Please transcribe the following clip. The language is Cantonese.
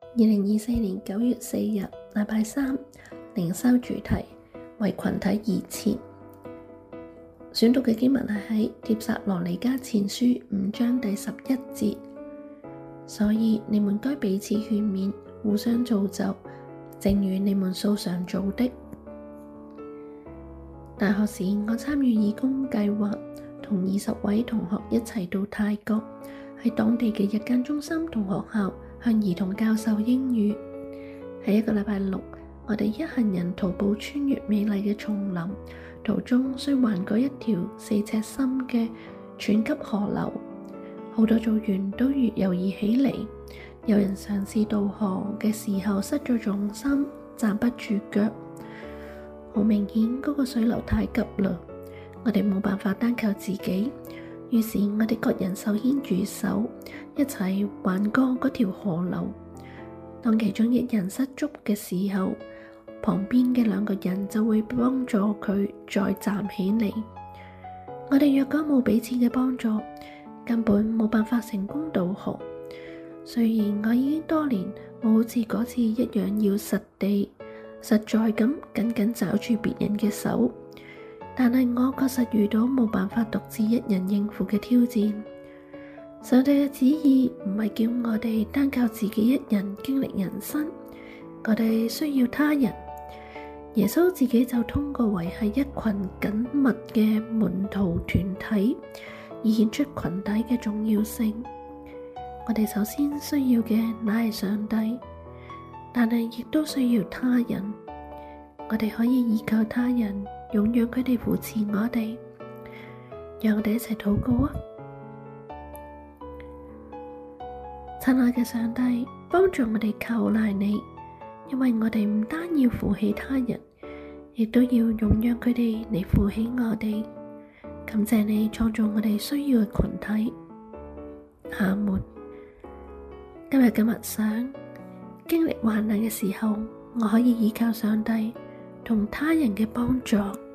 2024年9月4日，禮拜三，靈修主題為群體而設。選讀嘅經文係喺帖撒羅尼迦前書5章第11節。所以你們該彼此勸勉，互相造就，正如你們素常做的。大學時，我參與義工計劃，同20位同學一齊到泰國，喺當地嘅日間中心同學校向兒童教授英語。喺一個禮拜六，我哋一行人徒步穿越美麗嘅叢林，途中需橫過一條4尺深嘅湍急河流，好多組員都越猶豫起嚟。有人嘗試渡河嘅時候失咗重心，站不住腳。好明顯嗰個水流太急啦，我哋冇辦法單靠自己，於是我哋各人手牽住手，一齊橫過嗰條河流。當其中一人失足嘅時候，旁邊嘅2個人就會幫助佢再站起嚟。我哋若果冇彼此嘅幫助，根本冇辦法成功渡河。雖然我已經多年冇好似嗰次一樣要實在咁緊緊抓住別人嘅手，但係我確實遇到冇辦法獨自一人應付嘅挑戰。上帝嘅旨意唔係叫我哋單靠自己一人經歷人生，我哋需要他人。耶穌自己就通過維繫一群緊密嘅門徒團體，而顯出群體嘅重要性。我哋首先需要嘅乃係上帝，但係亦都需要他人。我哋可以依靠他人，容讓佢哋扶持我哋。讓我哋一齊禱告啊！親愛嘅上帝，幫助我哋靠賴你，因為我哋唔單要扶起他人，亦都要容讓佢哋嚟扶起我哋。感謝你創造我哋需要嘅群體。阿門。今日嘅默想，經歷患難嘅時候，我可以依靠上帝同他人嘅幫助。